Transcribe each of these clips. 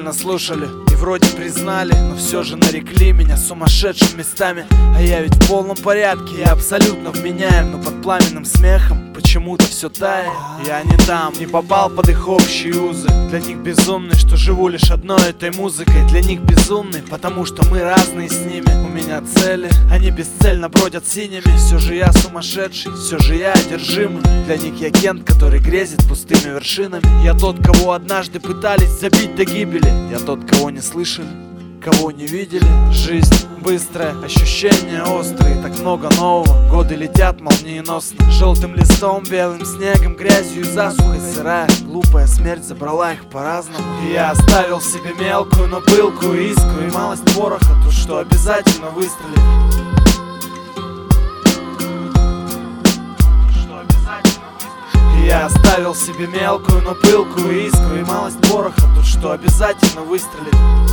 внимательно слушали и вроде признали, но все же нарекли меня сумасшедшим местами. А я ведь в полном порядке, я абсолютно вменяем, но под пламенным смехом почему-то все тает. Я не там, не попал под их общие узы. Для них безумный, что живу лишь одной этой музыкой. Для них безумный, потому что мы разные с ними. У меня цели, они бесцельно бродят синими. Все же я сумасшедший, все же я одержимый. Для них я Кент, который грезит пустыми вершинами. Я тот, кого однажды пытались забить до гибели. Я тот, кого не слышали, кого не видели. Жизнь быстрая, ощущения острые, так много нового. Годы летят молниеносно, желтым листом, белым снегом, грязью и засухой. Сырая, глупая смерть забрала их по-разному. И я оставил себе мелкую, но пылкую искру и малость пороха, то, что обязательно выстрелит. Я оставил себе мелкую, но пылкую искру и малость пороха, тут что обязательно выстрелит.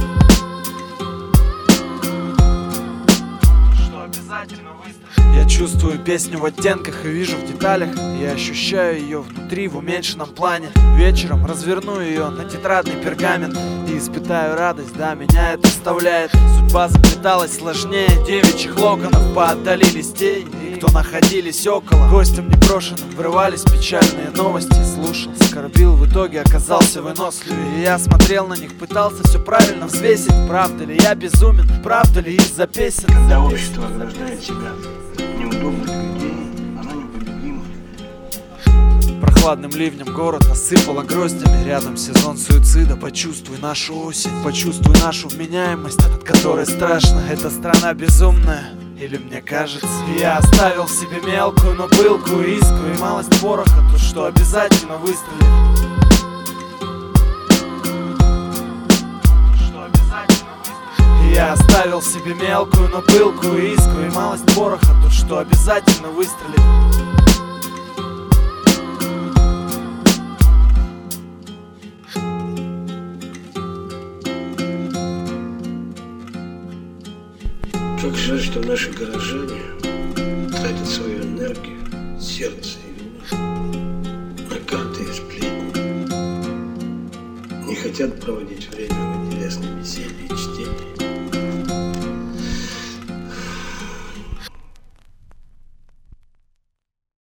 Что обязательно выстрелит. Я чувствую песню в оттенках и вижу в деталях. Я ощущаю ее внутри в уменьшенном плане. Вечером разверну ее на тетрадный пергамент и испытаю радость, да, меня это оставляет. Судьба заплеталась сложнее девичьих локонов по отдали листей. Кто находились около, гостям непрошенным врывались печальные новости. Слушал, скорбил, в итоге оказался выносливее. И я смотрел на них, пытался все правильно взвесить. Правда ли я безумен, правда ли из-за песен? Когда общество ограждает себя неудобных людей, оно непобедимо. Прохладным ливнем город осыпало гроздями. Рядом сезон суицида. Почувствуй нашу осень, почувствуй нашу вменяемость, от которой страшно. Эта страна безумная, или мне кажется. Я оставил себе мелкую, но пылкую искру и малость пороха, то, что обязательно выстрелит. Что обязательно выстрелит. Я оставил себе мелкую, но пылкую искру и малость пороха, то, что обязательно выстрелит. Как жаль, что наши горожане тратят свою энергию, сердце и ум на карты и сплетни. Не хотят проводить время в интересном беседе.